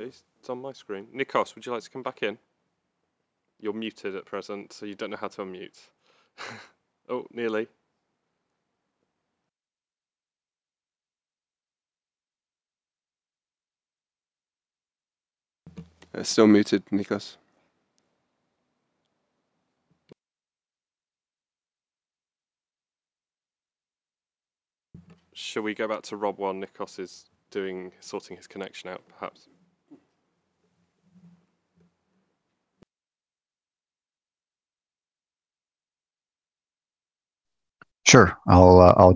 It's on my screen. Nikos, would you like to come back in? You're muted at present, so you don't know how to unmute. Oh, nearly. Still muted, Nikos. Shall we go back to Rob while Nikos is sorting his connection out, perhaps? Sure, I'll